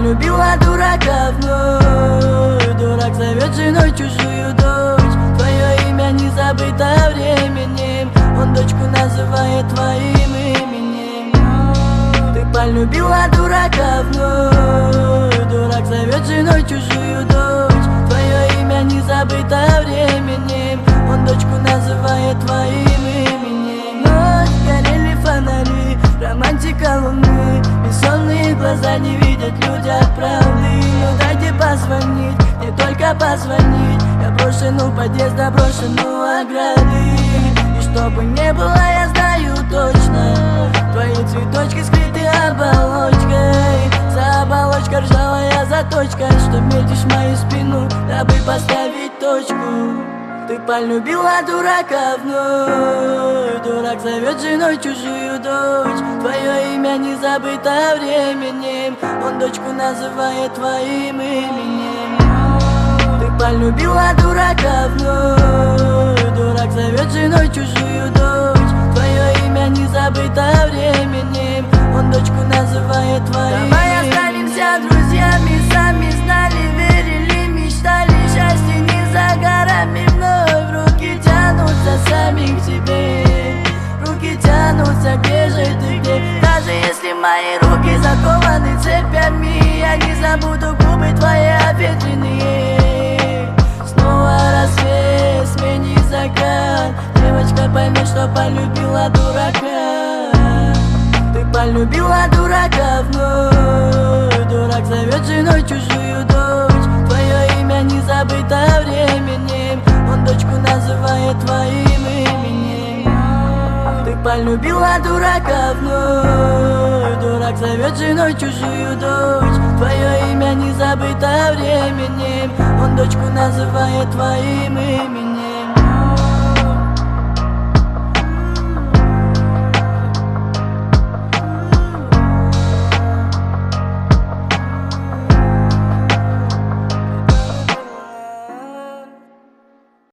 полюбила дурака вновь. Дурак зовет женой чужую дочь. Твое имя не забыто временем. Он дочку называет твоим именем. Ты полюбила дурака вновь. Дурак зовет женой чужую дочь. Твое имя не забыто временем. Он дочку называет твоим именем. Ночь, горели фонари, романтика луны. Бессонные глаза не видят люди от правды. Ну дайте позвонить, не только позвонить. Я брошен у подъезда, брошен у ограды. И чтобы не было, я знаю точно, твои цветочки скрыты оболочкой. За оболочкой ржавая заточка, что метишь мою спину, дабы поставить точку. Ты полюбила дурака вновь. Дурак зовет женой чужую дочь. Твое имя не забыто временем. Он дочку называет твоим именем. Ты полюбила дурака вновь. Дурак зовет женой чужую дочь. Твое имя не забыто временем. Он дочку называет твоим. Давай останемся друзьями, сами знали, верили, мечтали. Счастье не за горами, вновь руки тянутся сами к тебе. Руки тянутся, где же ты, где? Даже если мои руки закованы цепями, я не забуду губы твои обветренные. Снова рассвет, смени закат. Девочка, пойми, что полюбила дурака. Ты полюбила дурака вновь. Дурак зовет женой чужую дочь. Твое имя не забыто временем. Он дочку называет твоим именем. Ты полюбила дурака вновь. Дурак зовет женой чужую дочь. Твое имя не забыто временем. Он дочку называет твоим именем.